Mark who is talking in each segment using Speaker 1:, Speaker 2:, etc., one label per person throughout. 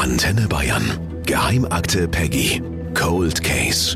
Speaker 1: Antenne Bayern. Geheimakte Peggy. Cold Case.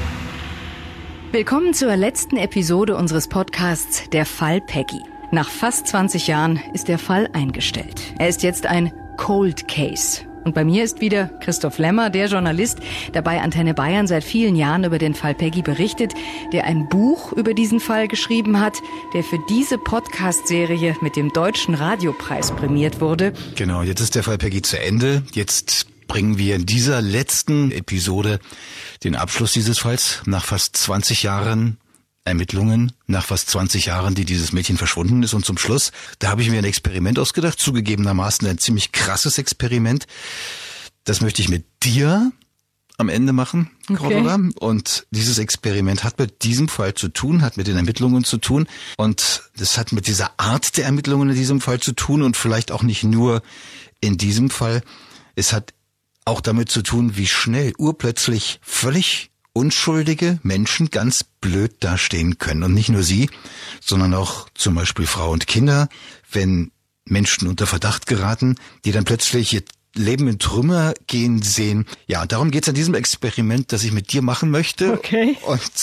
Speaker 2: Willkommen zur letzten Episode unseres Podcasts Der Fall Peggy. Nach fast 20 Jahren ist der Fall eingestellt. Er ist jetzt ein Cold Case. Und bei mir ist wieder Christoph Lemmer, der Journalist, der bei Antenne Bayern seit vielen Jahren über den Fall Peggy berichtet, der ein Buch über diesen Fall geschrieben hat, der für diese Podcast-Serie mit dem Deutschen Radiopreis prämiert wurde.
Speaker 3: Genau, jetzt ist der Fall Peggy zu Ende. Jetzt bringen wir in dieser letzten Episode den Abschluss dieses Falls nach fast 20 Jahren Ermittlungen, nach fast 20 Jahren, die dieses Mädchen verschwunden ist. Und zum Schluss, da habe ich mir ein Experiment ausgedacht, zugegebenermaßen ein ziemlich krasses Experiment. Das möchte ich mit dir am Ende machen, Cordula. Okay. Und dieses Experiment hat mit diesem Fall zu tun, hat mit den Ermittlungen zu tun. Und das hat mit dieser Art der Ermittlungen in diesem Fall zu tun und vielleicht auch nicht nur in diesem Fall. Es hat auch damit zu tun, wie schnell urplötzlich völlig unschuldige Menschen ganz blöd dastehen können. Und nicht nur sie, sondern auch zum Beispiel Frau und Kinder, wenn Menschen unter Verdacht geraten, die dann plötzlich ihr Leben in Trümmer gehen sehen. Ja, darum geht's an diesem Experiment, das ich mit dir machen möchte.
Speaker 2: Okay.
Speaker 3: Und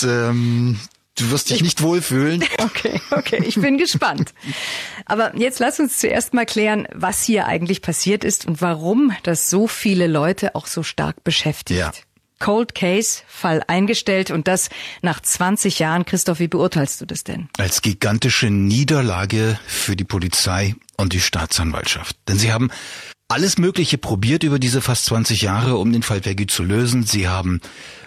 Speaker 3: du wirst dich nicht wohlfühlen.
Speaker 2: Okay, ich bin gespannt. Aber jetzt lass uns zuerst mal klären, was hier eigentlich passiert ist und warum das so viele Leute auch so stark beschäftigt.
Speaker 3: Ja.
Speaker 2: Cold Case, Fall eingestellt und das nach 20 Jahren. Christoph, wie beurteilst du das denn?
Speaker 3: Als gigantische Niederlage für die Polizei und die Staatsanwaltschaft. Denn sie haben alles Mögliche probiert über diese fast 20 Jahre, um den Fall Peggy zu lösen. Sie haben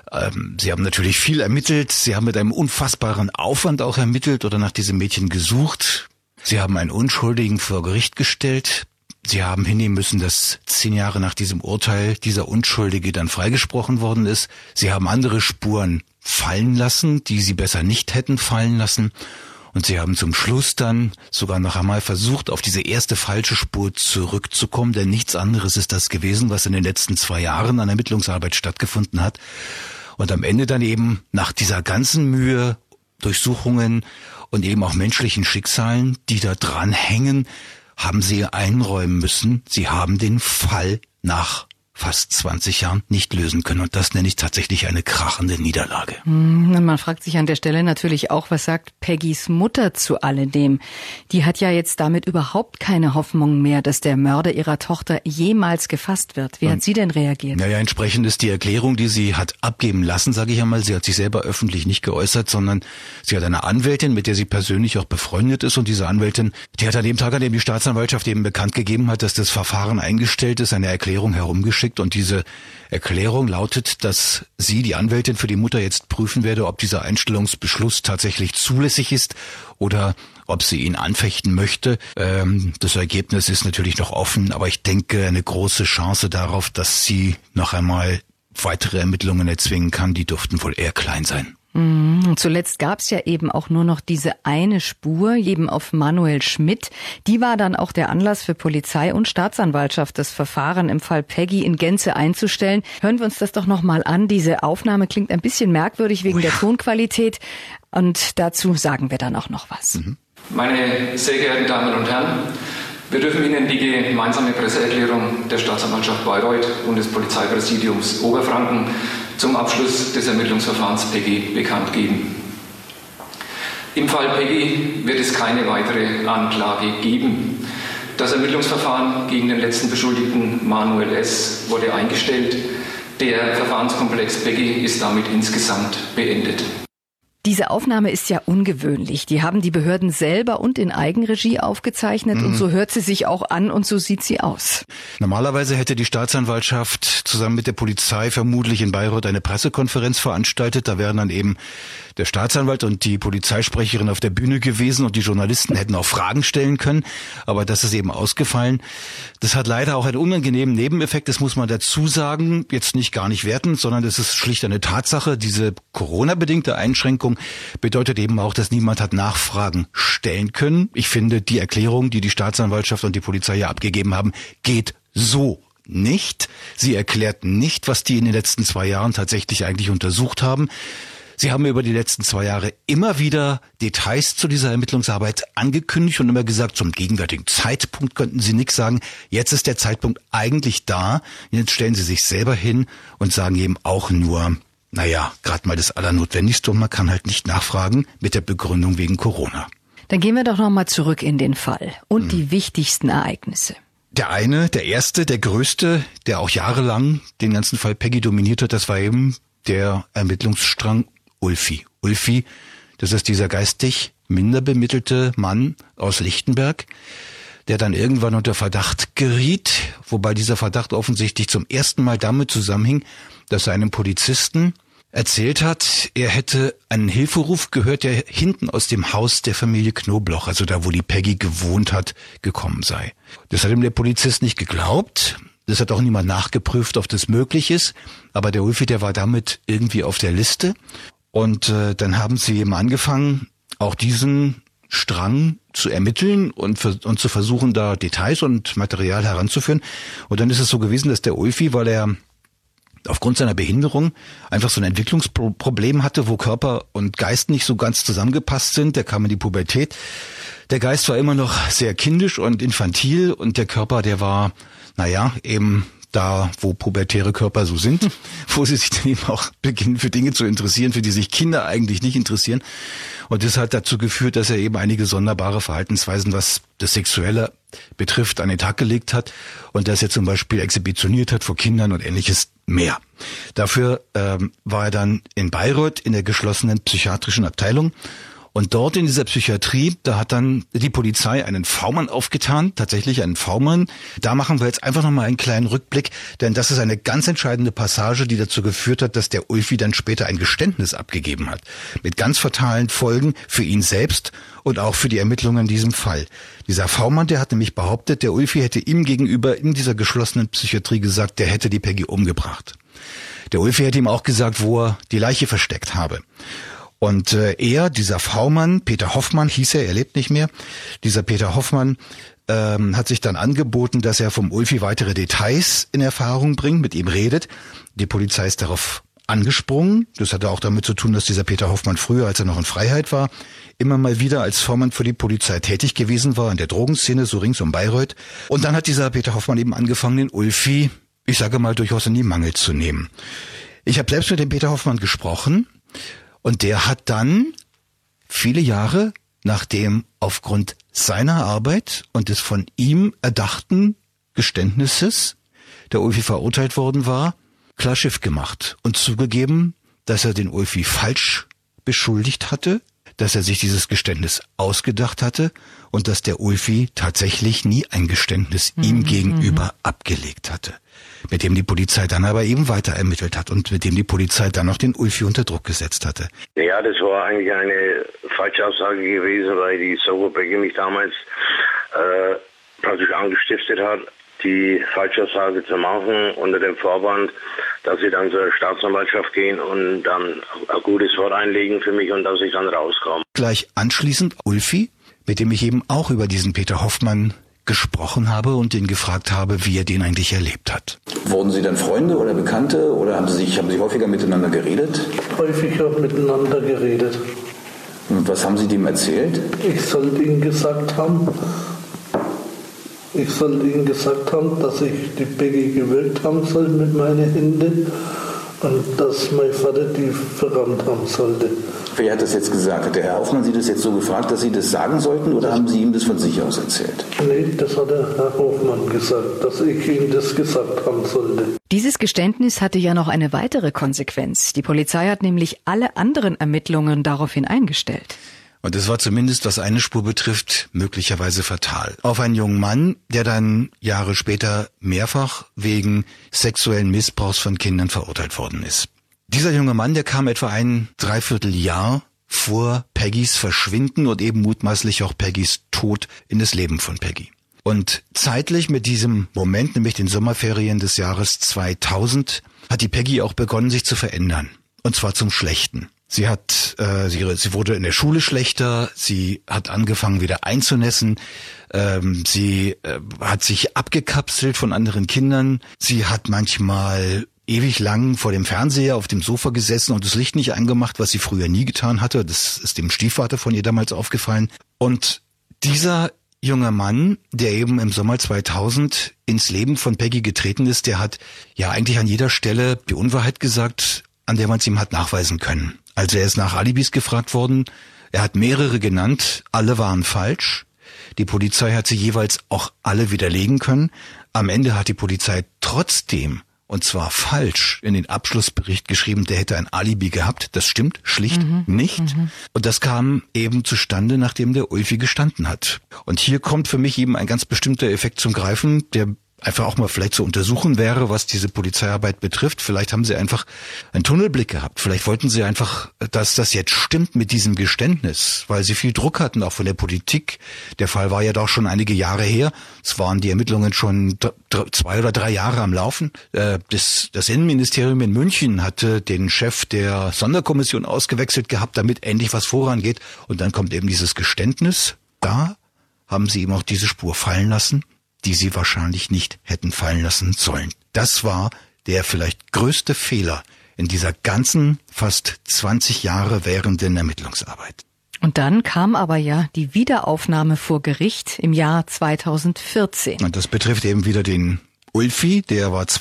Speaker 3: natürlich viel ermittelt. Sie haben mit einem unfassbaren Aufwand auch ermittelt oder nach diesem Mädchen gesucht. Sie haben einen Unschuldigen vor Gericht gestellt. Sie haben hinnehmen müssen, dass 10 Jahre nach diesem Urteil dieser Unschuldige dann freigesprochen worden ist. Sie haben andere Spuren fallen lassen, die sie besser nicht hätten fallen lassen. Und sie haben zum Schluss dann sogar noch einmal versucht, auf diese erste falsche Spur zurückzukommen, denn nichts anderes ist das gewesen, was in den letzten 2 Jahren an Ermittlungsarbeit stattgefunden hat. Und am Ende dann eben nach dieser ganzen Mühe, Durchsuchungen und eben auch menschlichen Schicksalen, die da dran hängen, haben sie einräumen müssen, sie haben den Fall nach fast 20 Jahren nicht lösen können. Und das nenne ich tatsächlich eine krachende Niederlage.
Speaker 2: Man fragt sich an der Stelle natürlich auch, was sagt Peggys Mutter zu alledem? Die hat ja jetzt damit überhaupt keine Hoffnung mehr, dass der Mörder ihrer Tochter jemals gefasst wird. Wie hat sie denn reagiert?
Speaker 3: Naja, entsprechend ist die Erklärung, die sie hat abgeben lassen, sage ich einmal. Sie hat sich selber öffentlich nicht geäußert, sondern sie hat eine Anwältin, mit der sie persönlich auch befreundet ist. Und diese Anwältin, die hat an dem Tag, an dem die Staatsanwaltschaft eben bekannt gegeben hat, dass das Verfahren eingestellt ist, eine Erklärung herumgeschickt. Und diese Erklärung lautet, dass sie, die Anwältin für die Mutter, jetzt prüfen werde, ob dieser Einstellungsbeschluss tatsächlich zulässig ist oder ob sie ihn anfechten möchte. Das Ergebnis ist natürlich noch offen, aber ich denke, eine große Chance darauf, dass sie noch einmal weitere Ermittlungen erzwingen kann, die dürften wohl eher klein sein.
Speaker 2: Und zuletzt gab es ja eben auch nur noch diese eine Spur, eben auf Manuel Schmidt. Die war dann auch der Anlass für Polizei und Staatsanwaltschaft, das Verfahren im Fall Peggy in Gänze einzustellen. Hören wir uns das doch nochmal an. Diese Aufnahme klingt ein bisschen merkwürdig wegen der Tonqualität. Und dazu sagen wir dann auch noch was.
Speaker 4: Meine sehr geehrten Damen und Herren, wir dürfen Ihnen die gemeinsame Presseerklärung der Staatsanwaltschaft Bayreuth und des Polizeipräsidiums Oberfranken zum Abschluss des Ermittlungsverfahrens Peggy bekannt geben. Im Fall Peggy wird es keine weitere Anklage geben. Das Ermittlungsverfahren gegen den letzten Beschuldigten Manuel S. wurde eingestellt. Der Verfahrenskomplex Peggy ist damit insgesamt beendet.
Speaker 2: Diese Aufnahme ist ja ungewöhnlich. Die haben die Behörden selber und in Eigenregie aufgezeichnet und so hört sie sich auch an und so sieht sie aus.
Speaker 3: Normalerweise hätte die Staatsanwaltschaft zusammen mit der Polizei vermutlich in Bayreuth eine Pressekonferenz veranstaltet. Da wären dann eben der Staatsanwalt und die Polizeisprecherin auf der Bühne gewesen und die Journalisten hätten auch Fragen stellen können. Aber das ist eben ausgefallen. Das hat leider auch einen unangenehmen Nebeneffekt, das muss man dazu sagen. Jetzt nicht gar nicht werten, sondern das ist schlicht eine Tatsache. Diese Corona-bedingte Einschränkung bedeutet eben auch, dass niemand hat Nachfragen stellen können. Ich finde, die Erklärung, die die Staatsanwaltschaft und die Polizei ja abgegeben haben, geht so nicht. Sie erklärt nicht, was die in den letzten 2 Jahren tatsächlich eigentlich untersucht haben. Sie haben über die letzten 2 Jahre immer wieder Details zu dieser Ermittlungsarbeit angekündigt und immer gesagt, zum gegenwärtigen Zeitpunkt könnten Sie nichts sagen. Jetzt ist der Zeitpunkt eigentlich da. Jetzt stellen Sie sich selber hin und sagen eben auch nur, gerade mal das Allernotwendigste und man kann halt nicht nachfragen mit der Begründung wegen Corona.
Speaker 2: Dann gehen wir doch nochmal zurück in den Fall und die wichtigsten Ereignisse.
Speaker 3: Der erste, der größte, der auch jahrelang den ganzen Fall Peggy dominiert hat, das war eben der Ermittlungsstrang Ulfi. Ulfi, das ist dieser geistig minder bemittelte Mann aus Lichtenberg, der dann irgendwann unter Verdacht geriet, wobei dieser Verdacht offensichtlich zum ersten Mal damit zusammenhing, dass er einem Polizisten erzählt hat, er hätte einen Hilferuf gehört, der hinten aus dem Haus der Familie Knobloch, also da, wo die Peggy gewohnt hat, gekommen sei. Das hat ihm der Polizist nicht geglaubt. Das hat auch niemand nachgeprüft, ob das möglich ist. Aber der Ulfi, der war damit irgendwie auf der Liste. Und dann haben sie eben angefangen, auch diesen Strang zu ermitteln und zu versuchen, da Details und Material heranzuführen. Und dann ist es so gewesen, dass der Ulfi, weil er aufgrund seiner Behinderung einfach so ein Entwicklungsproblem hatte, wo Körper und Geist nicht so ganz zusammengepasst sind. Der kam in die Pubertät. Der Geist war immer noch sehr kindisch und infantil und der Körper, der war, eben da, wo pubertäre Körper so sind, wo sie sich dann eben auch beginnen für Dinge zu interessieren, für die sich Kinder eigentlich nicht interessieren. Und das hat dazu geführt, dass er eben einige sonderbare Verhaltensweisen, was das Sexuelle betrifft, an den Tag gelegt hat und dass er zum Beispiel exhibitioniert hat vor Kindern und ähnliches mehr. Dafür war er dann in Bayreuth in der geschlossenen psychiatrischen Abteilung. Und dort in dieser Psychiatrie, da hat dann die Polizei einen V-Mann aufgetan, tatsächlich einen V-Mann. Da machen wir jetzt einfach nochmal einen kleinen Rückblick, denn das ist eine ganz entscheidende Passage, die dazu geführt hat, dass der Ulfi dann später ein Geständnis abgegeben hat. Mit ganz fatalen Folgen für ihn selbst und auch für die Ermittlungen in diesem Fall. Dieser V-Mann, der hat nämlich behauptet, der Ulfi hätte ihm gegenüber in dieser geschlossenen Psychiatrie gesagt, der hätte die Peggy umgebracht. Der Ulfi hätte ihm auch gesagt, wo er die Leiche versteckt habe. Und dieser V-Mann, Peter Hoffmann hieß er lebt nicht mehr, dieser Peter Hoffmann hat sich dann angeboten, dass er vom Ulfi weitere Details in Erfahrung bringt, mit ihm redet. Die Polizei ist darauf angesprungen. Das hatte auch damit zu tun, dass dieser Peter Hoffmann früher, als er noch in Freiheit war, immer mal wieder als V-Mann für die Polizei tätig gewesen war, in der Drogenszene, so rings um Bayreuth. Und dann hat dieser Peter Hoffmann eben angefangen, den Ulfi, ich sage mal, durchaus in die Mangel zu nehmen. Ich habe selbst mit dem Peter Hoffmann gesprochen. Und der hat dann viele Jahre, nachdem aufgrund seiner Arbeit und des von ihm erdachten Geständnisses der Ulfi verurteilt worden war, klar Schiff gemacht und zugegeben, dass er den Ulfi falsch beschuldigt hatte, dass er sich dieses Geständnis ausgedacht hatte und dass der Ulfi tatsächlich nie ein Geständnis ihm gegenüber abgelegt hatte, mit dem die Polizei dann aber eben weiter ermittelt hat und mit dem die Polizei dann noch den Ulfi unter Druck gesetzt hatte.
Speaker 5: Ja, das war eigentlich eine falsche Aussage gewesen, weil die Soko Peggy mich damals praktisch angestiftet hat, die Falschaussage zu machen unter dem Vorwand, dass sie dann zur Staatsanwaltschaft gehen und dann ein gutes Wort einlegen für mich und dass ich dann rauskomme.
Speaker 3: Gleich anschließend Ulfi, mit dem ich eben auch über diesen Peter Hoffmann gesprochen habe und ihn gefragt habe, wie er den eigentlich erlebt hat.
Speaker 6: Wurden Sie dann Freunde oder Bekannte oder haben Sie häufiger miteinander geredet?
Speaker 7: Häufiger miteinander geredet.
Speaker 6: Und was haben Sie dem erzählt?
Speaker 7: Ich sollte ihm gesagt haben, dass ich die Peggy gewürgt haben soll mit meinen Händen und dass mein Vater die verrammt haben sollte.
Speaker 6: Wer hat das jetzt gesagt? Hat der Herr Hoffmann Sie das jetzt so gefragt, dass Sie das sagen sollten oder haben Sie ihm das von sich aus erzählt?
Speaker 7: Nee, das hat der Herr Hoffmann gesagt, dass ich ihm das gesagt haben sollte.
Speaker 2: Dieses Geständnis hatte ja noch eine weitere Konsequenz. Die Polizei hat nämlich alle anderen Ermittlungen daraufhin eingestellt.
Speaker 3: Und es war zumindest, was eine Spur betrifft, möglicherweise fatal. Auf einen jungen Mann, der dann Jahre später mehrfach wegen sexuellen Missbrauchs von Kindern verurteilt worden ist. Dieser junge Mann, der kam etwa ein Dreivierteljahr vor Peggys Verschwinden und eben mutmaßlich auch Peggys Tod in das Leben von Peggy. Und zeitlich mit diesem Moment, nämlich den Sommerferien des Jahres 2000, hat die Peggy auch begonnen, sich zu verändern. Und zwar zum Schlechten. Sie wurde in der Schule schlechter, sie hat angefangen wieder einzunässen, sie hat sich abgekapselt von anderen Kindern, sie hat manchmal ewig lang vor dem Fernseher auf dem Sofa gesessen und das Licht nicht angemacht, was sie früher nie getan hatte. Das ist dem Stiefvater von ihr damals aufgefallen. Und dieser junge Mann, der eben im Sommer 2000 ins Leben von Peggy getreten ist, der hat ja eigentlich an jeder Stelle die Unwahrheit gesagt, an der man es ihm hat nachweisen können. Also er ist nach Alibis gefragt worden, er hat mehrere genannt, alle waren falsch. Die Polizei hat sie jeweils auch alle widerlegen können. Am Ende hat die Polizei trotzdem, und zwar falsch, in den Abschlussbericht geschrieben, der hätte ein Alibi gehabt. Das stimmt schlicht nicht. Und das kam eben zustande, nachdem der Ulfi gestanden hat. Und hier kommt für mich eben ein ganz bestimmter Effekt zum Greifen, der einfach auch mal vielleicht zu untersuchen wäre, was diese Polizeiarbeit betrifft. Vielleicht haben sie einfach einen Tunnelblick gehabt. Vielleicht wollten sie einfach, dass das jetzt stimmt mit diesem Geständnis, weil sie viel Druck hatten, auch von der Politik. Der Fall war ja doch schon einige Jahre her. Es waren die Ermittlungen schon 2 oder 3 Jahre am Laufen. Das Innenministerium in München hatte den Chef der Sonderkommission ausgewechselt gehabt, damit endlich was vorangeht. Und dann kommt eben dieses Geständnis. Da haben sie eben auch diese Spur fallen lassen, die sie wahrscheinlich nicht hätten fallen lassen sollen. Das war der vielleicht größte Fehler in dieser ganzen fast 20 Jahre währenden Ermittlungsarbeit.
Speaker 2: Und dann kam aber ja die Wiederaufnahme vor Gericht im Jahr 2014.
Speaker 3: Und das betrifft eben wieder den Ulfi, der war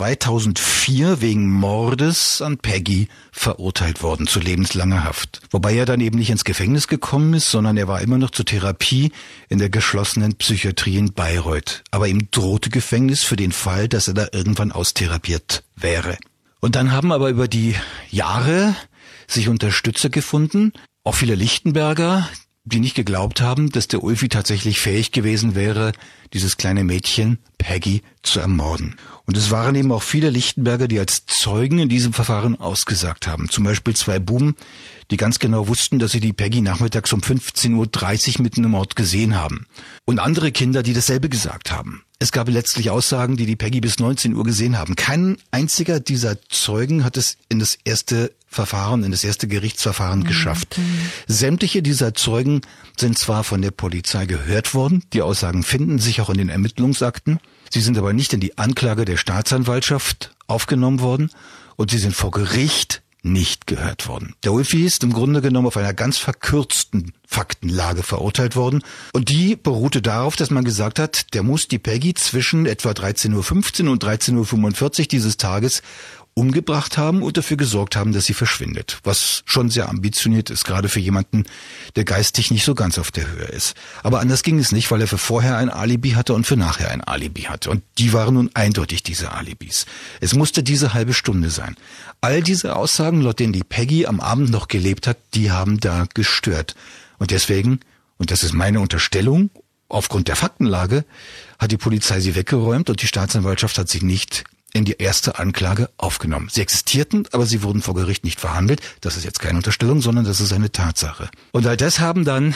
Speaker 3: 2004 wegen Mordes an Peggy verurteilt worden zu lebenslanger Haft. Wobei er dann eben nicht ins Gefängnis gekommen ist, sondern er war immer noch zur Therapie in der geschlossenen Psychiatrie in Bayreuth. Aber ihm drohte Gefängnis für den Fall, dass er da irgendwann austherapiert wäre. Und dann haben aber über die Jahre sich Unterstützer gefunden, auch viele Lichtenberger, die nicht geglaubt haben, dass der Ulfi tatsächlich fähig gewesen wäre, dieses kleine Mädchen Peggy zu ermorden. Und es waren eben auch viele Lichtenberger, die als Zeugen in diesem Verfahren ausgesagt haben. Zum Beispiel 2 Buben, die ganz genau wussten, dass sie die Peggy nachmittags um 15.30 Uhr mitten im Ort gesehen haben. Und andere Kinder, die dasselbe gesagt haben. Es gab letztlich Aussagen, die Peggy bis 19 Uhr gesehen haben. Kein einziger dieser Zeugen hat es in das erste Gerichtsverfahren geschafft. Sämtliche dieser Zeugen sind zwar von der Polizei gehört worden, die Aussagen finden sich auch in den Ermittlungsakten, sie sind aber nicht in die Anklage der Staatsanwaltschaft aufgenommen worden und sie sind vor Gericht nicht gehört worden. Der Ulfi ist im Grunde genommen auf einer ganz verkürzten Faktenlage verurteilt worden und die beruhte darauf, dass man gesagt hat, der muss die Peggy zwischen etwa 13.15 Uhr und 13.45 Uhr dieses Tages umgebracht haben und dafür gesorgt haben, dass sie verschwindet. Was schon sehr ambitioniert ist, gerade für jemanden, der geistig nicht so ganz auf der Höhe ist. Aber anders ging es nicht, weil er für vorher ein Alibi hatte und für nachher ein Alibi hatte. Und die waren nun eindeutig diese Alibis. Es musste diese halbe Stunde sein. All diese Aussagen, laut denen die Peggy am Abend noch gelebt hat, die haben da gestört. Und deswegen, und das ist meine Unterstellung, aufgrund der Faktenlage, hat die Polizei sie weggeräumt und die Staatsanwaltschaft hat sie nicht in die erste Anklage aufgenommen. Sie existierten, aber sie wurden vor Gericht nicht verhandelt. Das ist jetzt keine Unterstellung, sondern das ist eine Tatsache. Und all das haben dann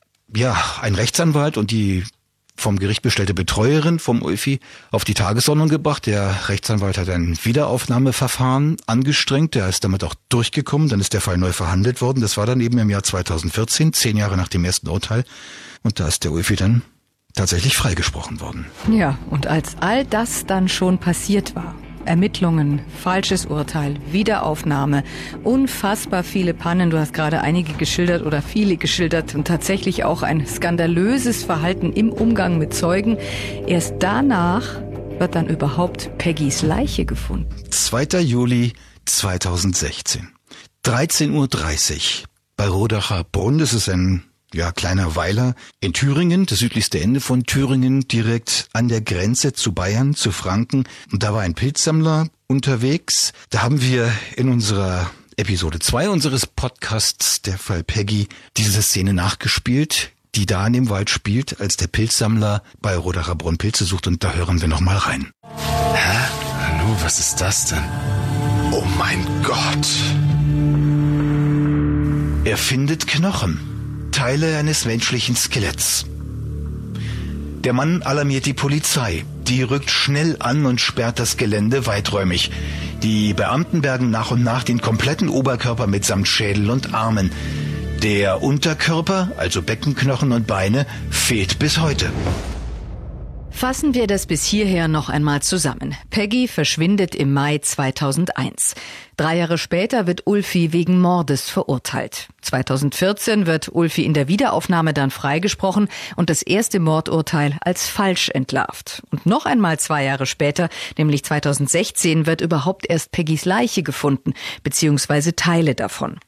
Speaker 3: ein Rechtsanwalt und die vom Gericht bestellte Betreuerin vom Ulfi auf die Tagesordnung gebracht. Der Rechtsanwalt hat ein Wiederaufnahmeverfahren angestrengt. Der ist damit auch durchgekommen. Dann ist der Fall neu verhandelt worden. Das war dann eben im Jahr 2014, 10 Jahre nach dem ersten Urteil. Und da ist der Ulfi dann tatsächlich freigesprochen worden.
Speaker 2: Ja, und als all das dann schon passiert war, Ermittlungen, falsches Urteil, Wiederaufnahme, unfassbar viele Pannen, du hast gerade einige geschildert oder viele geschildert und tatsächlich auch ein skandalöses Verhalten im Umgang mit Zeugen. Erst danach wird dann überhaupt Peggys Leiche gefunden.
Speaker 3: 2. Juli 2016, 13.30 Uhr bei Rodacher Brunn, das ist ein kleiner Weiler in Thüringen, das südlichste Ende von Thüringen, direkt an der Grenze zu Bayern, zu Franken. Und da war ein Pilzsammler unterwegs. Da haben wir in unserer Episode 2 unseres Podcasts, der Fall Peggy, diese Szene nachgespielt, die da in dem Wald spielt, als der Pilzsammler bei Rodacher Brunn Pilze sucht. Und da hören wir nochmal rein.
Speaker 1: Hä? Hallo, was ist das denn? Oh mein Gott!
Speaker 3: Er findet Knochen. Teile eines menschlichen Skeletts. Der Mann alarmiert die Polizei. Die rückt schnell an und sperrt das Gelände weiträumig. Die Beamten bergen nach und nach den kompletten Oberkörper mitsamt Schädel und Armen. Der Unterkörper, also Beckenknochen und Beine, fehlt bis heute.
Speaker 2: Fassen wir das bis hierher noch einmal zusammen. Peggy verschwindet im Mai 2001. 3 Jahre später wird Ulfi wegen Mordes verurteilt. 2014 wird Ulfi in der Wiederaufnahme dann freigesprochen und das erste Mordurteil als falsch entlarvt. Und noch einmal 2 Jahre später, nämlich 2016, wird überhaupt erst Peggys Leiche gefunden, beziehungsweise Teile davon.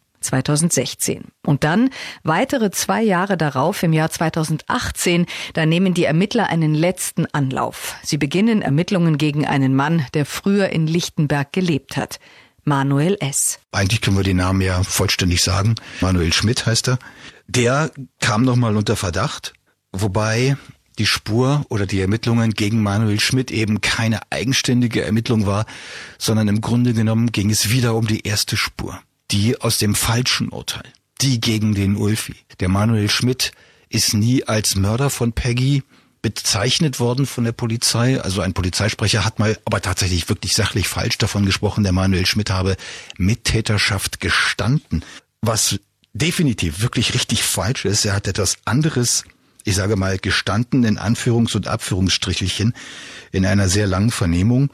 Speaker 2: 2016. Und dann, weitere 2 Jahre darauf, im Jahr 2018, da nehmen die Ermittler einen letzten Anlauf. Sie beginnen Ermittlungen gegen einen Mann, der früher in Lichtenberg gelebt hat. Manuel S.
Speaker 3: Eigentlich können wir den Namen ja vollständig sagen. Manuel Schmidt heißt er. Der kam nochmal unter Verdacht, wobei die Spur oder die Ermittlungen gegen Manuel Schmidt eben keine eigenständige Ermittlung war, sondern im Grunde genommen ging es wieder um die erste Spur. Die aus dem falschen Urteil, die gegen den Ulfi. Der Manuel Schmidt ist nie als Mörder von Peggy bezeichnet worden von der Polizei. Also ein Polizeisprecher hat mal, aber tatsächlich wirklich sachlich falsch davon gesprochen, der Manuel Schmidt habe Mittäterschaft gestanden. Was definitiv wirklich richtig falsch ist, er hat etwas anderes, ich sage mal, gestanden in Anführungs- und Abführungsstrichelchen in einer sehr langen Vernehmung,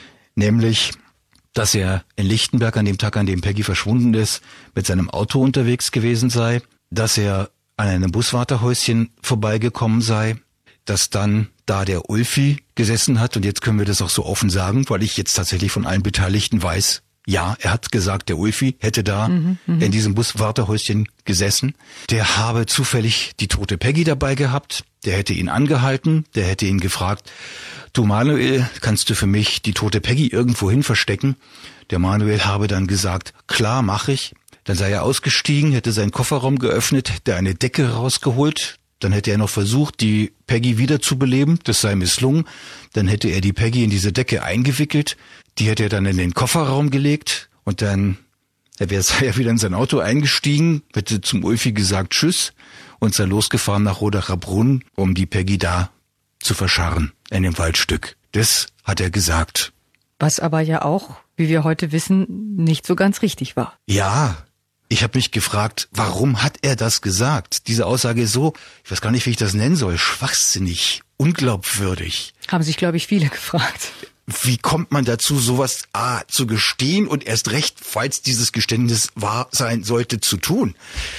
Speaker 3: nämlich dass er in Lichtenberg an dem Tag, an dem Peggy verschwunden ist, mit seinem Auto unterwegs gewesen sei, dass er an einem Buswartehäuschen vorbeigekommen sei, dass dann da der Ulfi gesessen hat, und jetzt können wir das auch so offen sagen, weil ich jetzt tatsächlich von allen Beteiligten weiß, ja, er hat gesagt, der Ulfi hätte da in diesem Buswartehäuschen gesessen. Der habe zufällig die tote Peggy dabei gehabt, der hätte ihn angehalten, der hätte ihn gefragt, du Manuel, kannst du für mich die tote Peggy irgendwohin verstecken? Der Manuel habe dann gesagt, klar, mach ich. Dann sei er ausgestiegen, hätte seinen Kofferraum geöffnet, hätte eine Decke rausgeholt. Dann hätte er noch versucht, die Peggy wiederzubeleben. Das sei misslungen. Dann hätte er die Peggy in diese Decke eingewickelt. Die hätte er dann in den Kofferraum gelegt. Und dann sei er wieder in sein Auto eingestiegen, hätte zum Ulfi gesagt Tschüss und sei losgefahren nach Rodacher Brunn, um die Peggy da zu verscharren in dem Waldstück. Das hat er gesagt.
Speaker 2: Was aber ja auch, wie wir heute wissen, nicht so ganz richtig war.
Speaker 3: Ja, ich habe mich gefragt, warum hat er das gesagt? Diese Aussage ist so, ich weiß gar nicht, wie ich das nennen soll, schwachsinnig, unglaubwürdig.
Speaker 2: Haben sich, glaube ich, viele gefragt.
Speaker 3: Wie kommt man dazu, sowas zu gestehen und erst recht, falls dieses Geständnis wahr sein sollte, zu tun?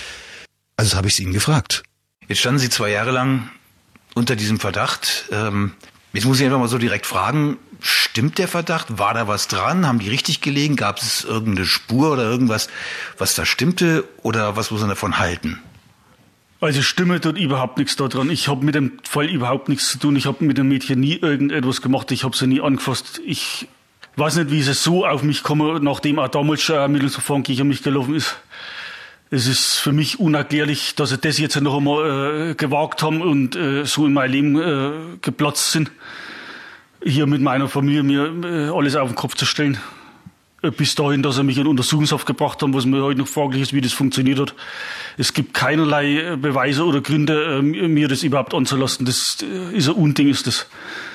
Speaker 3: Also habe ich es ihn gefragt. Jetzt standen Sie 2 Jahre lang unter diesem Verdacht. Jetzt muss ich einfach mal so direkt fragen, stimmt der Verdacht? War da was dran? Haben die richtig gelegen? Gab es irgendeine Spur oder irgendwas, was da stimmte? Oder was muss man davon halten?
Speaker 8: Also Stimme tut überhaupt nichts da dran. Ich habe mit dem Fall überhaupt nichts zu tun. Ich habe mit dem Mädchen nie irgendetwas gemacht. Ich habe sie nie angefasst. Ich weiß nicht, wie es so auf mich komme, nachdem auch damals schon ein Ermittlungsverfahren gegen mich gelaufen ist. Es ist für mich unerklärlich, dass sie das jetzt noch einmal gewagt haben und so in mein Leben geplatzt sind. Hier mit meiner Familie mir alles auf den Kopf zu stellen. Bis dahin, dass sie mich in Untersuchungshaft gebracht haben, was mir heute noch fraglich ist, wie das funktioniert hat. Es gibt keinerlei Beweise oder Gründe, mir das überhaupt anzulassen. Das ist ein Unding, ist das.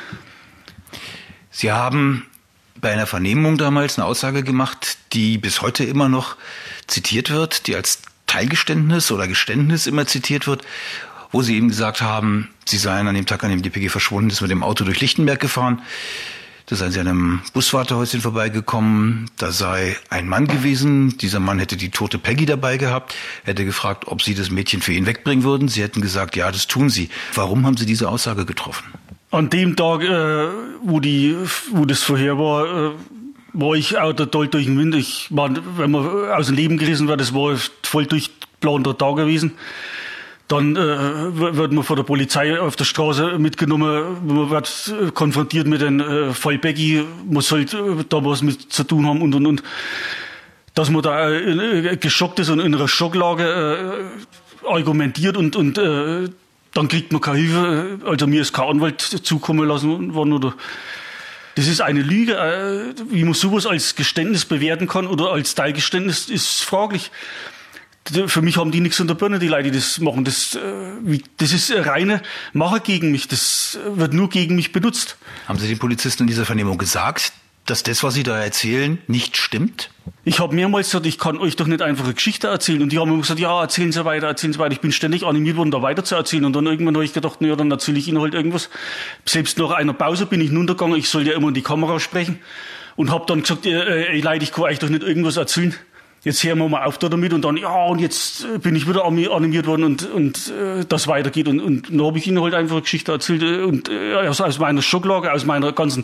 Speaker 3: Sie haben bei einer Vernehmung damals eine Aussage gemacht, die bis heute immer noch zitiert wird, die als Teilgeständnis oder Geständnis immer zitiert wird, wo Sie eben gesagt haben, Sie seien an dem Tag, an dem die Peggy verschwunden ist, mit dem Auto durch Lichtenberg gefahren. Da seien Sie an einem Buswartehäuschen vorbeigekommen. Da sei ein Mann gewesen. Dieser Mann hätte die tote Peggy dabei gehabt, hätte gefragt, ob Sie das Mädchen für ihn wegbringen würden. Sie hätten gesagt, ja, das tun Sie. Warum haben Sie diese Aussage getroffen? An
Speaker 8: dem Tag, wo das vorher war ich auch total durch den Wind. Wenn man aus dem Leben gerissen war, das war voll durchgeplanter Tag gewesen. Dann wird man von der Polizei auf der Straße mitgenommen, man wird konfrontiert mit dem Fall Peggy, muss halt da was mit zu tun haben und. Dass man da geschockt ist und in einer Schocklage argumentiert und dann kriegt man keine Hilfe, also mir ist kein Anwalt zukommen lassen worden oder. Das ist eine Lüge, wie man sowas als Geständnis bewerten kann oder als Teilgeständnis, ist fraglich. Für mich haben die nichts in der Birne, die Leute, die das machen. Das ist reine Mache gegen mich. Das wird nur gegen mich benutzt.
Speaker 3: Haben Sie den Polizisten in dieser Vernehmung gesagt, dass das, was Sie da erzählen, nicht stimmt?
Speaker 8: Ich habe mehrmals gesagt, ich kann euch doch nicht einfach eine Geschichte erzählen. Und die haben immer gesagt, ja, erzählen Sie weiter. Ich bin ständig animiert worden, da weiter zu erzählen. Und dann irgendwann habe ich gedacht, naja, dann erzähle ich Ihnen halt irgendwas. Selbst nach einer Pause bin ich runtergegangen, ich soll ja immer in die Kamera sprechen. Und habe dann gesagt, ey Leute, ich kann euch doch nicht irgendwas erzählen. Jetzt hören wir mal auf da damit. Und dann, ja, und jetzt bin ich wieder animiert worden und das weitergeht. Und dann habe ich Ihnen halt einfach eine Geschichte erzählt. Und aus meiner Schocklage, aus meiner ganzen...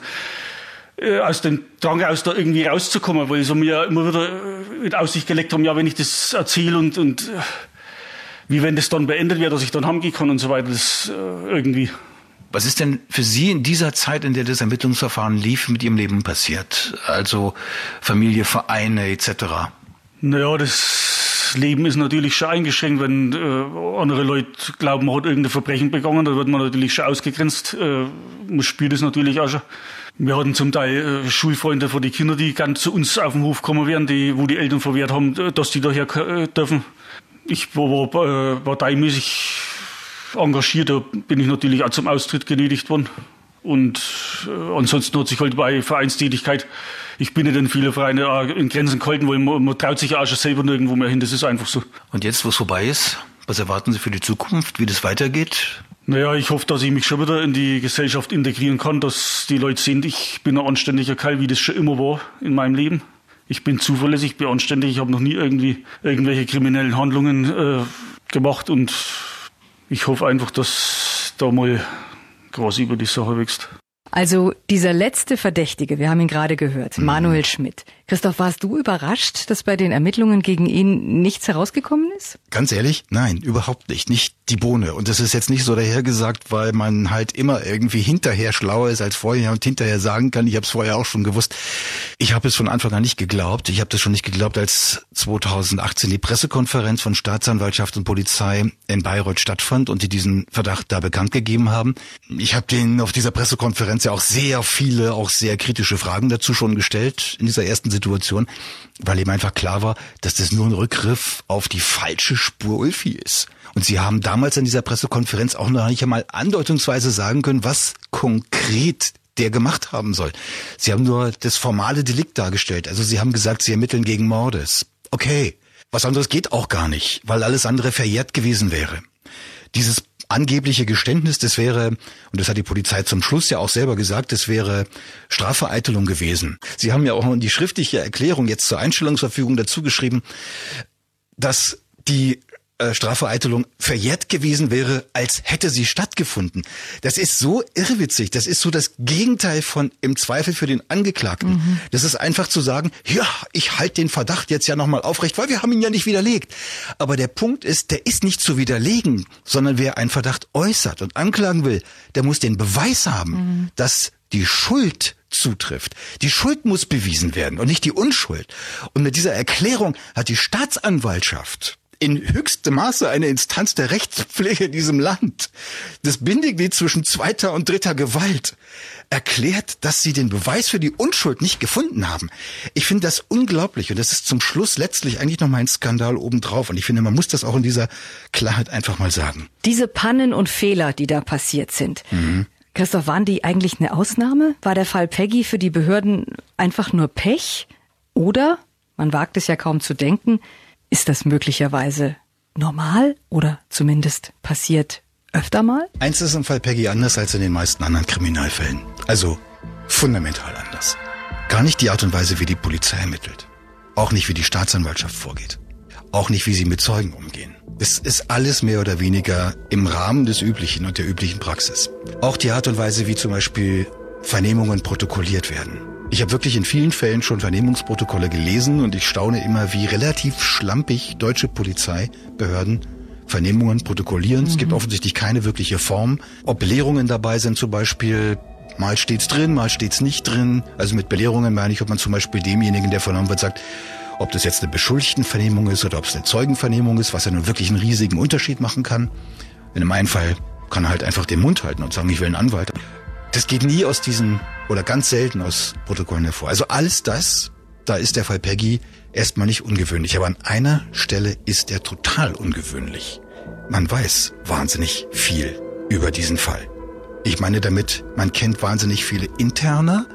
Speaker 8: aus dem Drang aus, da irgendwie rauszukommen, weil sie mir immer wieder in Aussicht gelegt haben, ja, wenn ich das erzähle und wie wenn das dann beendet wird, dass ich dann heimgehen kann und so weiter, das irgendwie.
Speaker 3: Was ist denn für Sie in dieser Zeit, in der das Ermittlungsverfahren lief, mit Ihrem Leben passiert? Also Familie, Vereine etc.? Naja,
Speaker 8: das Leben ist natürlich schon eingeschränkt, wenn andere Leute glauben, man hat irgendein Verbrechen begangen, da wird man natürlich schon ausgegrenzt. Man spürt es natürlich auch schon. Wir hatten zum Teil Schulfreunde von den Kindern, die ganz zu uns auf den Hof gekommen wären, wo die Eltern verwehrt haben, dass die daher dürfen. Ich war parteimäßig engagiert, da bin ich natürlich auch zum Austritt genötigt worden. Und ansonsten hat sich halt bei Vereinstätigkeit, ich bin nicht in viele Vereine in Grenzen gehalten, weil man traut sich ja auch schon selber nirgendwo mehr hin, das ist einfach so.
Speaker 3: Und jetzt, wo es vorbei ist, was erwarten Sie für die Zukunft, wie das weitergeht?
Speaker 8: Naja, ich hoffe, dass ich mich schon wieder in die Gesellschaft integrieren kann, dass die Leute sehen, ich bin ein anständiger Kerl, wie das schon immer war in meinem Leben. Ich bin zuverlässig, bin anständig, ich habe noch nie irgendwelche kriminellen Handlungen gemacht und ich hoffe einfach, dass da mal Gras über die Sache wächst.
Speaker 2: Also dieser letzte Verdächtige, wir haben ihn gerade gehört, Manuel Schmidt. Christoph, warst du überrascht, dass bei den Ermittlungen gegen ihn nichts herausgekommen ist?
Speaker 3: Ganz ehrlich, nein, überhaupt nicht. Nicht die Bohne. Und das ist jetzt nicht so dahergesagt, weil man halt immer irgendwie hinterher schlauer ist als vorher und hinterher sagen kann, ich habe es vorher auch schon gewusst. Ich habe es von Anfang an nicht geglaubt. Ich habe das schon nicht geglaubt, als 2018 die Pressekonferenz von Staatsanwaltschaft und Polizei in Bayreuth stattfand und die diesen Verdacht da bekannt gegeben haben. Ich habe denen auf dieser Pressekonferenz ja auch sehr viele, auch sehr kritische Fragen dazu schon gestellt in dieser ersten Situation, weil eben einfach klar war, dass das nur ein Rückgriff auf die falsche Spur Ulfi ist. Und sie haben damals in dieser Pressekonferenz auch noch nicht einmal andeutungsweise sagen können, was konkret der gemacht haben soll. Sie haben nur das formale Delikt dargestellt. Also sie haben gesagt, sie ermitteln gegen Mordes. Okay, was anderes geht auch gar nicht, weil alles andere verjährt gewesen wäre. Dieses angebliche Geständnis, das wäre, und das hat die Polizei zum Schluss ja auch selber gesagt, das wäre Strafvereitelung gewesen. Sie haben ja auch in die schriftliche Erklärung jetzt zur Einstellungsverfügung dazu geschrieben, dass die Strafvereitelung verjährt gewesen wäre, als hätte sie stattgefunden. Das ist so irrwitzig. Das ist so das Gegenteil von im Zweifel für den Angeklagten. Das ist einfach zu sagen, ja, ich halte den Verdacht jetzt ja nochmal aufrecht, weil wir haben ihn ja nicht widerlegt. Aber der Punkt ist, der ist nicht zu widerlegen, sondern wer einen Verdacht äußert und anklagen will, der muss den Beweis haben, dass die Schuld zutrifft. Die Schuld muss bewiesen werden und nicht die Unschuld. Und mit dieser Erklärung hat die Staatsanwaltschaft in höchstem Maße eine Instanz der Rechtspflege in diesem Land, das Bindeglied zwischen zweiter und dritter Gewalt, erklärt, dass sie den Beweis für die Unschuld nicht gefunden haben. Ich finde das unglaublich und das ist zum Schluss letztlich eigentlich nochmal ein Skandal obendrauf und ich finde, man muss das auch in dieser Klarheit einfach mal sagen.
Speaker 2: Diese Pannen und Fehler, die da passiert sind, Christoph, waren die eigentlich eine Ausnahme? War der Fall Peggy für die Behörden einfach nur Pech? Oder, man wagt es ja kaum zu denken, ist das möglicherweise normal oder zumindest passiert öfter mal?
Speaker 3: Eins ist im Fall Peggy anders als in den meisten anderen Kriminalfällen. Also fundamental anders. Gar nicht die Art und Weise, wie die Polizei ermittelt. Auch nicht, wie die Staatsanwaltschaft vorgeht. Auch nicht, wie sie mit Zeugen umgehen. Es ist alles mehr oder weniger im Rahmen des Üblichen und der üblichen Praxis. Auch die Art und Weise, wie zum Beispiel Vernehmungen protokolliert werden. Ich habe wirklich in vielen Fällen schon Vernehmungsprotokolle gelesen und ich staune immer, wie relativ schlampig deutsche Polizeibehörden Vernehmungen protokollieren. Es gibt offensichtlich keine wirkliche Form. Ob Belehrungen dabei sind zum Beispiel, mal steht's drin, mal steht's nicht drin. Also mit Belehrungen meine ich, ob man zum Beispiel demjenigen, der vernommen wird, sagt, ob das jetzt eine Beschuldigtenvernehmung ist oder ob es eine Zeugenvernehmung ist, was ja nun wirklich einen riesigen Unterschied machen kann. In dem einen Fall kann er halt einfach den Mund halten und sagen, ich will einen Anwalt. Das geht nie aus diesen, oder ganz selten aus Protokollen hervor. Also alles das, da ist der Fall Peggy erstmal nicht ungewöhnlich. Aber an einer Stelle ist er total ungewöhnlich. Man weiß wahnsinnig viel über diesen Fall. Ich meine damit, man kennt wahnsinnig viele interne,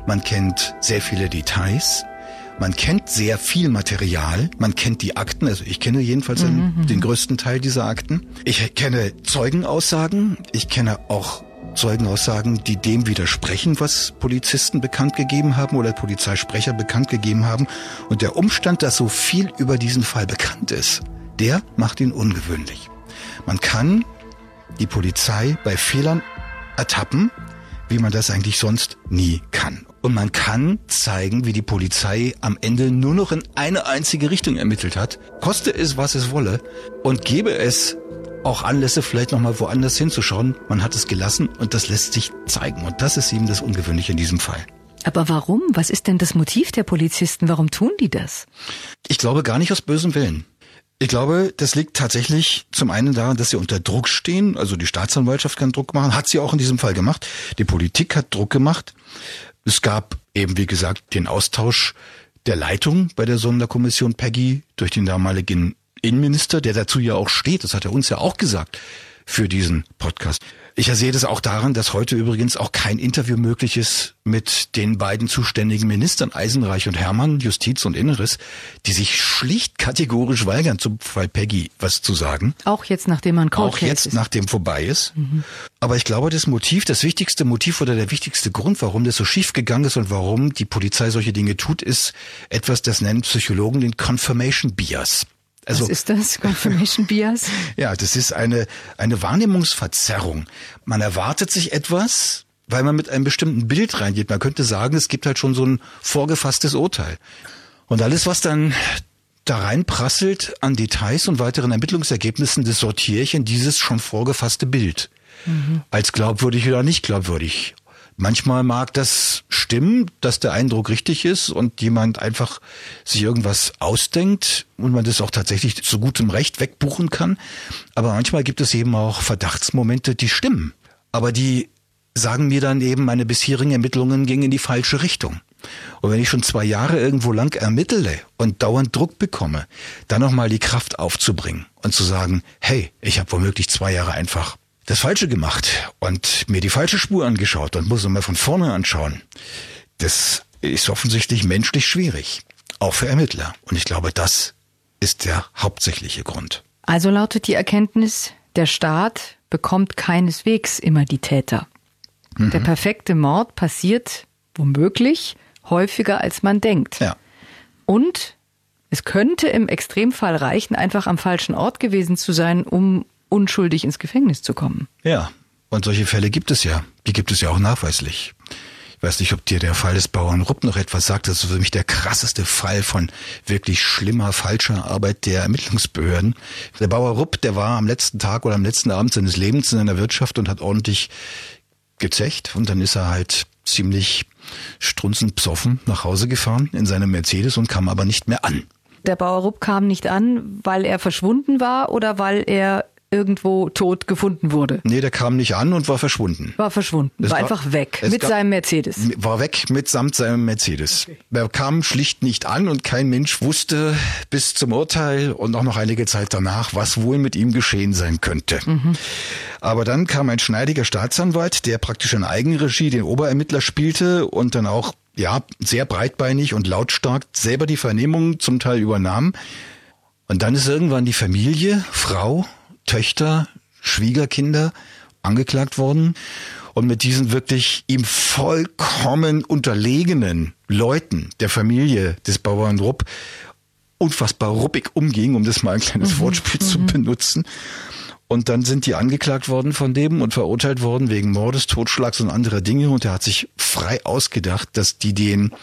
Speaker 3: man kennt sehr viele Details, man kennt sehr viel Material, man kennt die Akten, also ich kenne jedenfalls den größten Teil dieser Akten. Ich kenne Zeugenaussagen, ich kenne auch Zeugenaussagen, die dem widersprechen, was Polizisten bekannt gegeben haben oder Polizeisprecher bekannt gegeben haben. Und der Umstand, dass so viel über diesen Fall bekannt ist, der macht ihn ungewöhnlich. Man kann die Polizei bei Fehlern ertappen, wie man das eigentlich sonst nie kann. Und man kann zeigen, wie die Polizei am Ende nur noch in eine einzige Richtung ermittelt hat, koste es, was es wolle, und gebe es auch Anlässe, vielleicht nochmal woanders hinzuschauen. Man hat es gelassen und das lässt sich zeigen. Und das ist eben das Ungewöhnliche in diesem Fall.
Speaker 2: Aber warum? Was ist denn das Motiv der Polizisten? Warum tun die das?
Speaker 3: Ich glaube gar nicht aus bösem Willen. Ich glaube, das liegt tatsächlich zum einen daran, dass sie unter Druck stehen. Also die Staatsanwaltschaft kann Druck machen, hat sie auch in diesem Fall gemacht. Die Politik hat Druck gemacht. Es gab eben, wie gesagt, den Austausch der Leitung bei der Sonderkommission Peggy durch den damaligen Innenminister, der dazu ja auch steht, das hat er uns ja auch gesagt, für diesen Podcast. Ich sehe das auch daran, dass heute übrigens auch kein Interview möglich ist mit den beiden zuständigen Ministern, Eisenreich und Hermann, Justiz und Inneres, die sich schlicht kategorisch weigern, zum Fall Peggy was zu sagen.
Speaker 2: Auch jetzt, nachdem man Cold Case ist.
Speaker 3: Auch jetzt, nachdem vorbei ist. Aber ich glaube, das Motiv, das wichtigste Motiv oder der wichtigste Grund, warum das so schief gegangen ist und warum die Polizei solche Dinge tut, ist etwas, das nennen Psychologen den Confirmation Bias.
Speaker 2: Also, was ist das? Confirmation Bias?
Speaker 3: Ja, das ist eine Wahrnehmungsverzerrung. Man erwartet sich etwas, weil man mit einem bestimmten Bild reingeht. Man könnte sagen, es gibt halt schon so ein vorgefasstes Urteil. Und alles, was dann da reinprasselt an Details und weiteren Ermittlungsergebnissen, das sortiere ich in dieses schon vorgefasste Bild. Als glaubwürdig oder nicht glaubwürdig. Manchmal mag das stimmen, dass der Eindruck richtig ist und jemand einfach sich irgendwas ausdenkt und man das auch tatsächlich zu gutem Recht wegbuchen kann. Aber manchmal gibt es eben auch Verdachtsmomente, die stimmen. Aber die sagen mir dann eben, meine bisherigen Ermittlungen gingen in die falsche Richtung. Und wenn ich schon 2 Jahre irgendwo lang ermittle und dauernd Druck bekomme, dann nochmal die Kraft aufzubringen und zu sagen, hey, ich habe womöglich 2 Jahre einfach das Falsche gemacht und mir die falsche Spur angeschaut und muss nochmal von vorne anschauen. Das ist offensichtlich menschlich schwierig, auch für Ermittler. Und ich glaube, das ist der hauptsächliche Grund.
Speaker 2: Also lautet die Erkenntnis, der Staat bekommt keineswegs immer die Täter. Der perfekte Mord passiert womöglich häufiger, als man denkt.
Speaker 3: Ja.
Speaker 2: Und es könnte im Extremfall reichen, einfach am falschen Ort gewesen zu sein, um unschuldig ins Gefängnis zu kommen.
Speaker 3: Ja, und solche Fälle gibt es ja. Die gibt es ja auch nachweislich. Ich weiß nicht, ob dir der Fall des Bauern Rupp noch etwas sagt. Das ist für mich der krasseste Fall von wirklich schlimmer, falscher Arbeit der Ermittlungsbehörden. Der Bauer Rupp, der war am letzten Tag oder am letzten Abend seines Lebens in einer Wirtschaft und hat ordentlich gezecht. Und dann ist er halt ziemlich strunzend besoffen nach Hause gefahren in seinem Mercedes und kam aber nicht mehr an.
Speaker 2: Der Bauer Rupp kam nicht an, weil er verschwunden war oder weil er irgendwo tot gefunden wurde?
Speaker 3: Nee, der kam nicht an und war verschwunden.
Speaker 2: War einfach weg mit seinem Mercedes.
Speaker 3: War weg mitsamt seinem Mercedes. Okay. Er kam schlicht nicht an und kein Mensch wusste bis zum Urteil und auch noch einige Zeit danach, was wohl mit ihm geschehen sein könnte. Aber dann kam ein schneidiger Staatsanwalt, der praktisch in Eigenregie den Oberermittler spielte und dann auch sehr breitbeinig und lautstark selber die Vernehmungen zum Teil übernahm. Und dann ist irgendwann die Familie, Frau, Töchter, Schwiegerkinder angeklagt worden und mit diesen wirklich ihm vollkommen unterlegenen Leuten der Familie des Bauern Rupp unfassbar ruppig umging, um das mal ein kleines Wortspiel zu benutzen. Und dann sind die angeklagt worden von dem und verurteilt worden wegen Mordes, Totschlags und anderer Dinge. Und er hat sich frei ausgedacht, dass die den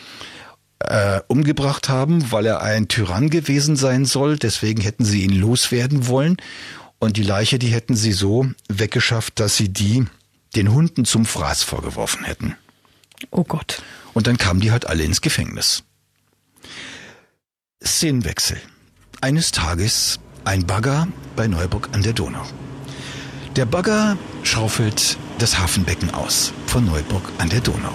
Speaker 3: umgebracht haben, weil er ein Tyrann gewesen sein soll. Deswegen hätten sie ihn loswerden wollen. Und die Leiche, die hätten sie so weggeschafft, dass sie die den Hunden zum Fraß vorgeworfen hätten.
Speaker 2: Oh Gott.
Speaker 3: Und dann kamen die halt alle ins Gefängnis. Szenenwechsel. Eines Tages ein Bagger bei Neuburg an der Donau. Der Bagger schaufelt das Hafenbecken aus von Neuburg an der Donau.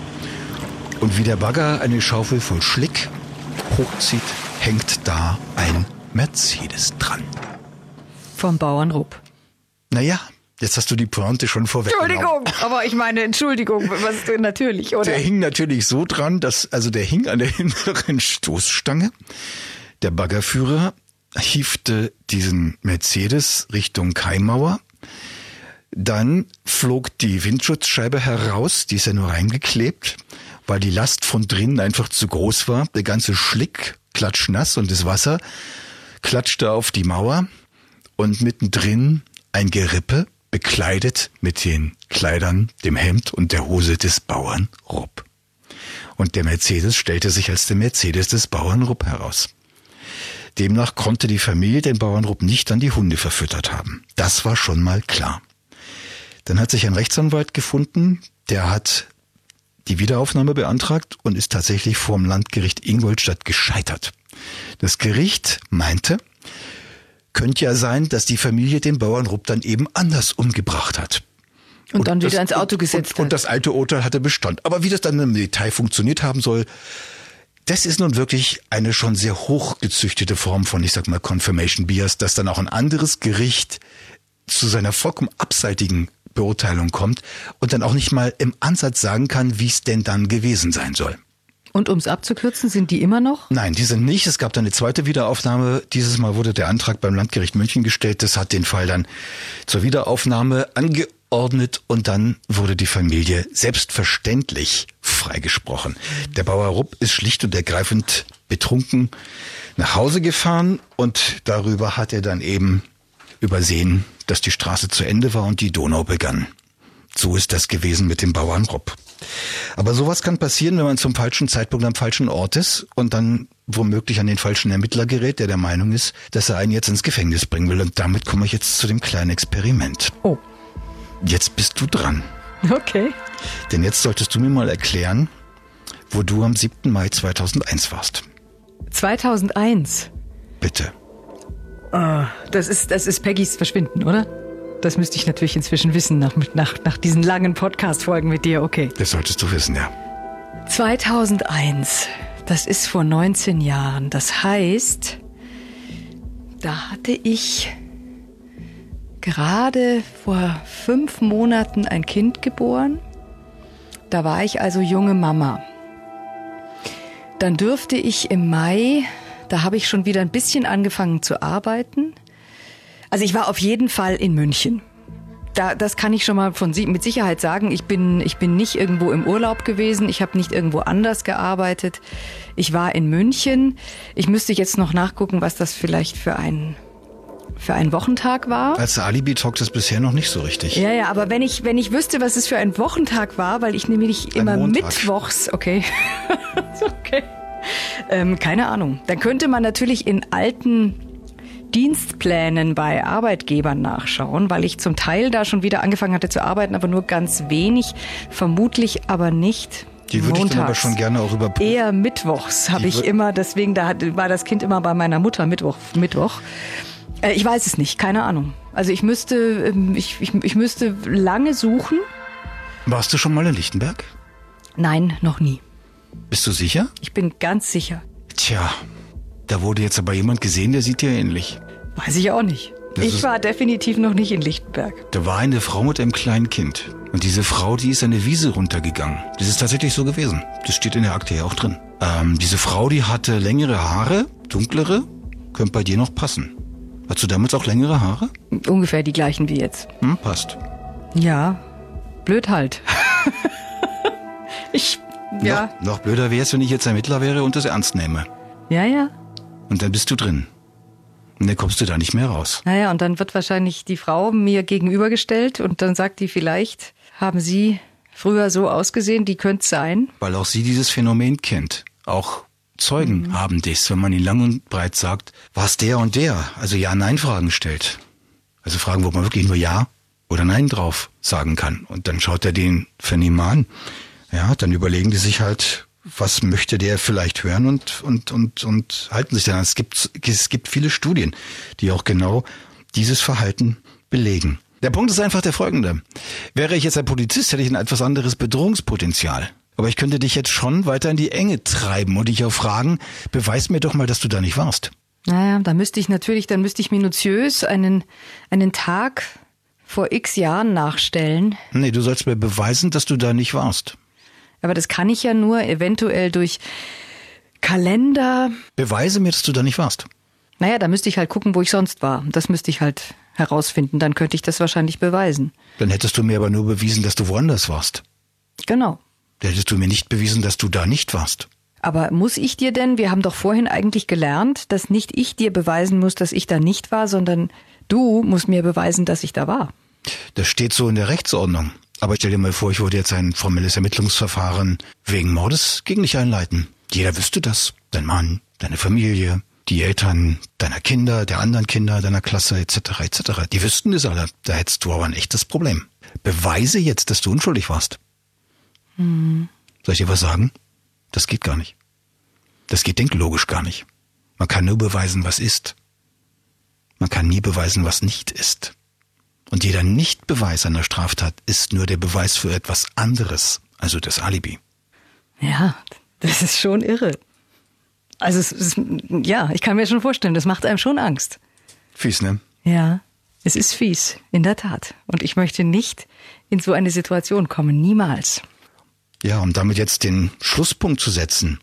Speaker 3: Und wie der Bagger eine Schaufel voll Schlick hochzieht, hängt da ein Mercedes dran.
Speaker 2: Vom Bauern Rupp.
Speaker 3: Naja, Jetzt hast du die Pointe schon vorweggenommen.
Speaker 2: Entschuldigung, aber ich meine, Entschuldigung, was natürlich, oder?
Speaker 3: Der hing natürlich so dran, der hing an der hinteren Stoßstange. Der Baggerführer hiefte diesen Mercedes Richtung Kaimauer. Dann flog die Windschutzscheibe heraus, die ist ja nur reingeklebt, weil die Last von drinnen einfach zu groß war. Der ganze Schlick klatschnass und das Wasser klatschte auf die Mauer und mittendrin ein Gerippe, bekleidet mit den Kleidern, dem Hemd und der Hose des Bauern Rupp. Und der Mercedes stellte sich als der Mercedes des Bauern Rupp heraus. Demnach konnte die Familie den Bauern Rupp nicht an die Hunde verfüttert haben. Das war schon mal klar. Dann hat sich ein Rechtsanwalt gefunden, der hat die Wiederaufnahme beantragt und ist tatsächlich vor dem Landgericht Ingolstadt gescheitert. Das Gericht meinte, könnte ja sein, dass die Familie den Bauern Rupp dann eben anders umgebracht hat.
Speaker 2: Und dann wieder ins Auto gesetzt hat.
Speaker 3: Und das alte Urteil hatte Bestand. Aber wie das dann im Detail funktioniert haben soll, das ist nun wirklich eine schon sehr hochgezüchtete Form von, ich sag mal, Confirmation Bias, dass dann auch ein anderes Gericht zu seiner vollkommen abseitigen Beurteilung kommt und dann auch nicht mal im Ansatz sagen kann, wie es denn dann gewesen sein soll.
Speaker 2: Und um es abzukürzen, sind die immer noch?
Speaker 3: Nein, die sind nicht. Es gab dann eine zweite Wiederaufnahme. Dieses Mal wurde der Antrag beim Landgericht München gestellt. Das hat den Fall dann zur Wiederaufnahme angeordnet und dann wurde die Familie selbstverständlich freigesprochen. Der Bauer Rupp ist schlicht und ergreifend betrunken nach Hause gefahren und darüber hat er dann eben übersehen, dass die Straße zu Ende war und die Donau begann. So ist das gewesen mit dem Bauern Rupp. Aber sowas kann passieren, wenn man zum falschen Zeitpunkt am falschen Ort ist und dann womöglich an den falschen Ermittler gerät, der Meinung ist, dass er einen jetzt ins Gefängnis bringen will. Und damit komme ich jetzt zu dem kleinen Experiment.
Speaker 2: Oh.
Speaker 3: Jetzt bist du dran.
Speaker 2: Okay.
Speaker 3: Denn jetzt solltest du mir mal erklären, wo du am 7. Mai 2001 warst.
Speaker 2: 2001?
Speaker 3: Bitte.
Speaker 2: Das ist Peggys Verschwinden, oder? Das müsste ich natürlich inzwischen wissen, nach diesen langen Podcast-Folgen mit dir, okay.
Speaker 3: Das solltest du wissen, ja.
Speaker 2: 2001, das ist vor 19 Jahren. Das heißt, da hatte ich gerade vor 5 Monaten ein Kind geboren. Da war ich also junge Mama. Dann dürfte ich im Mai, da habe ich schon wieder ein bisschen angefangen zu arbeiten. Also ich war auf jeden Fall in München. Das kann ich schon mal mit Sicherheit sagen. Ich bin nicht irgendwo im Urlaub gewesen. Ich habe nicht irgendwo anders gearbeitet. Ich war in München. Ich müsste jetzt noch nachgucken, was das vielleicht für ein Wochentag war.
Speaker 3: Als Alibi taugt das bisher noch nicht so richtig.
Speaker 2: Ja, aber wenn ich wüsste, was es für ein Wochentag war, weil ich nämlich immer mittwochs, okay. Okay. Keine Ahnung. Dann könnte man natürlich in alten Dienstplänen bei Arbeitgebern nachschauen, weil ich zum Teil da schon wieder angefangen hatte zu arbeiten, aber nur ganz wenig, vermutlich aber nicht
Speaker 3: die würde ich dann aber schon gerne auch überprüfen.
Speaker 2: Eher mittwochs habe ich immer, deswegen war das Kind immer bei meiner Mutter Mittwoch. Ich weiß es nicht, keine Ahnung. Also ich müsste lange suchen.
Speaker 3: Warst du schon mal in Lichtenberg?
Speaker 2: Nein, noch nie.
Speaker 3: Bist du sicher?
Speaker 2: Ich bin ganz sicher.
Speaker 3: Tja, da wurde jetzt aber jemand gesehen, der sieht dir ähnlich.
Speaker 2: Weiß ich auch nicht. Ich war definitiv noch nicht in Lichtenberg.
Speaker 3: Da war eine Frau mit einem kleinen Kind. Und diese Frau, die ist eine Wiese runtergegangen. Das ist tatsächlich so gewesen. Das steht in der Akte ja auch drin. Diese Frau, die hatte längere Haare, dunklere, könnte bei dir noch passen. Hattest du damals auch längere Haare?
Speaker 2: Ungefähr die gleichen wie jetzt.
Speaker 3: Passt.
Speaker 2: Ja, blöd halt. Ja.
Speaker 3: Noch blöder wäre es, wenn ich jetzt Ermittler wäre und das ernst nehme.
Speaker 2: Ja.
Speaker 3: Und dann bist du drin. Und dann kommst du da nicht mehr raus.
Speaker 2: Naja, und dann wird wahrscheinlich die Frau mir gegenübergestellt und dann sagt die, vielleicht haben Sie früher so ausgesehen, die könnte es sein.
Speaker 3: Weil auch sie dieses Phänomen kennt. Auch Zeugen haben das, wenn man ihnen lang und breit sagt, was der und der, also Ja-Nein-Fragen stellt. Also Fragen, wo man wirklich nur Ja oder Nein drauf sagen kann. Und dann schaut er den Vernehmer an. Ja, dann überlegen die sich halt, was möchte der vielleicht hören und halten sich dann an. Es gibt viele Studien, die auch genau dieses Verhalten belegen. Der Punkt ist einfach der folgende. Wäre ich jetzt ein Polizist, hätte ich ein etwas anderes Bedrohungspotenzial. Aber ich könnte dich jetzt schon weiter in die Enge treiben und dich auch fragen, beweis mir doch mal, dass du da nicht warst.
Speaker 2: Naja, dann müsste ich minutiös einen Tag vor x Jahren nachstellen.
Speaker 3: Nee, du sollst mir beweisen, dass du da nicht warst.
Speaker 2: Aber das kann ich ja nur eventuell durch Kalender.
Speaker 3: Beweise mir, dass du da nicht warst.
Speaker 2: Naja, da müsste ich halt gucken, wo ich sonst war. Das müsste ich halt herausfinden. Dann könnte ich das wahrscheinlich beweisen.
Speaker 3: Dann hättest du mir aber nur bewiesen, dass du woanders warst.
Speaker 2: Genau.
Speaker 3: Dann hättest du mir nicht bewiesen, dass du da nicht warst.
Speaker 2: Aber muss ich dir denn, wir haben doch vorhin eigentlich gelernt, dass nicht ich dir beweisen muss, dass ich da nicht war, sondern du musst mir beweisen, dass ich da war.
Speaker 3: Das steht so in der Rechtsordnung. Aber stell dir mal vor, ich würde jetzt ein formelles Ermittlungsverfahren wegen Mordes gegen dich einleiten. Jeder wüsste das. Dein Mann, deine Familie, die Eltern deiner Kinder, der anderen Kinder deiner Klasse etc. etc. Die wüssten das alle. Da hättest du aber ein echtes Problem. Beweise jetzt, dass du unschuldig warst. Soll ich dir was sagen? Das geht gar nicht. Das geht denklogisch gar nicht. Man kann nur beweisen, was ist. Man kann nie beweisen, was nicht ist. Und jeder Nichtbeweis einer Straftat ist nur der Beweis für etwas anderes, also das Alibi.
Speaker 2: Ja, das ist schon irre. Also ja, ich kann mir schon vorstellen, das macht einem schon Angst.
Speaker 3: Fies, ne?
Speaker 2: Ja, es ist fies, in der Tat. Und ich möchte nicht in so eine Situation kommen, niemals.
Speaker 3: Ja, um damit jetzt den Schlusspunkt zu setzen,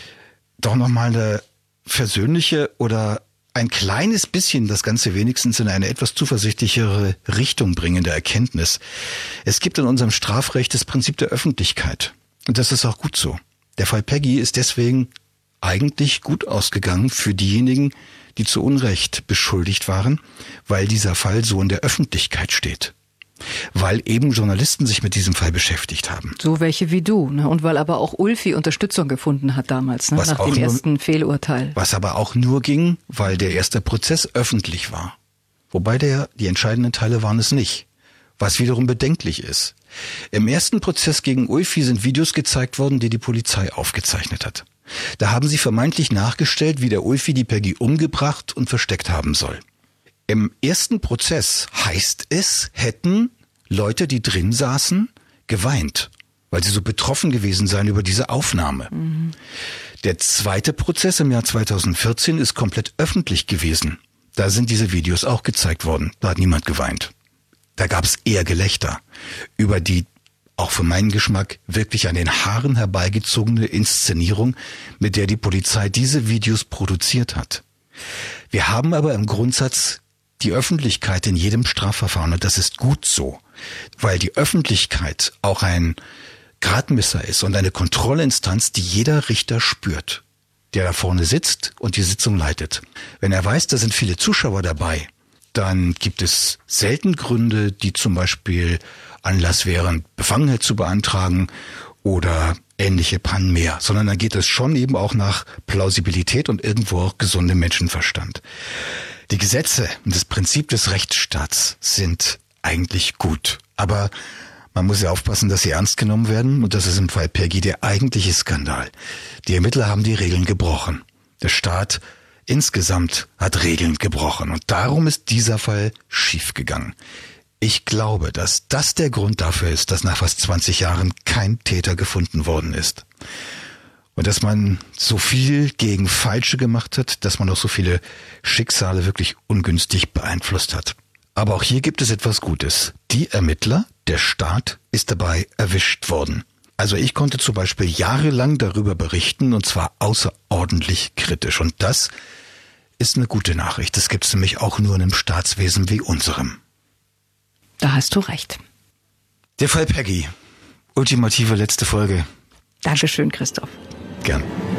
Speaker 3: doch nochmal eine versöhnliche oder ein kleines bisschen das Ganze wenigstens in eine etwas zuversichtlichere Richtung bringende Erkenntnis. Es gibt in unserem Strafrecht das Prinzip der Öffentlichkeit. Und das ist auch gut so. Der Fall Peggy ist deswegen eigentlich gut ausgegangen für diejenigen, die zu Unrecht beschuldigt waren, weil dieser Fall so in der Öffentlichkeit steht. Weil eben Journalisten sich mit diesem Fall beschäftigt haben.
Speaker 2: So welche wie du, ne? Und weil aber auch Ulfi Unterstützung gefunden hat damals, ne? Nach dem ersten Fehlurteil.
Speaker 3: Was aber auch nur ging, weil der erste Prozess öffentlich war. Wobei die entscheidenden Teile waren es nicht. Was wiederum bedenklich ist. Im ersten Prozess gegen Ulfi sind Videos gezeigt worden, die die Polizei aufgezeichnet hat. Da haben sie vermeintlich nachgestellt, wie der Ulfi die Peggy umgebracht und versteckt haben soll. Im ersten Prozess heißt es, hätten Leute, die drin saßen, geweint, weil sie so betroffen gewesen seien über diese Aufnahme. Mhm. Der zweite Prozess im Jahr 2014 ist komplett öffentlich gewesen. Da sind diese Videos auch gezeigt worden. Da hat niemand geweint. Da gab es eher Gelächter über die, auch für meinen Geschmack, wirklich an den Haaren herbeigezogene Inszenierung, mit der die Polizei diese Videos produziert hat. Wir haben aber im Grundsatz die Öffentlichkeit in jedem Strafverfahren, und das ist gut so, weil die Öffentlichkeit auch ein Gradmesser ist und eine Kontrollinstanz, die jeder Richter spürt, der da vorne sitzt und die Sitzung leitet. Wenn er weiß, da sind viele Zuschauer dabei, dann gibt es selten Gründe, die zum Beispiel Anlass wären, Befangenheit zu beantragen oder ähnliche Pannen mehr, sondern dann geht es schon eben auch nach Plausibilität und irgendwo auch gesundem Menschenverstand. Die Gesetze und das Prinzip des Rechtsstaats sind eigentlich gut, aber man muss ja aufpassen, dass sie ernst genommen werden, und das ist im Fall Peggy der eigentliche Skandal. Die Ermittler haben die Regeln gebrochen. Der Staat insgesamt hat Regeln gebrochen, und darum ist dieser Fall schiefgegangen. Ich glaube, dass das der Grund dafür ist, dass nach fast 20 Jahren kein Täter gefunden worden ist. Und dass man so viel gegen Falsche gemacht hat, dass man auch so viele Schicksale wirklich ungünstig beeinflusst hat. Aber auch hier gibt es etwas Gutes. Die Ermittler, der Staat, ist dabei erwischt worden. Also ich konnte zum Beispiel jahrelang darüber berichten, und zwar außerordentlich kritisch. Und das ist eine gute Nachricht. Das gibt es nämlich auch nur in einem Staatswesen wie unserem.
Speaker 2: Da hast du recht.
Speaker 3: Der Fall Peggy. Ultimative letzte Folge.
Speaker 2: Dankeschön, Christoph.
Speaker 3: Gern.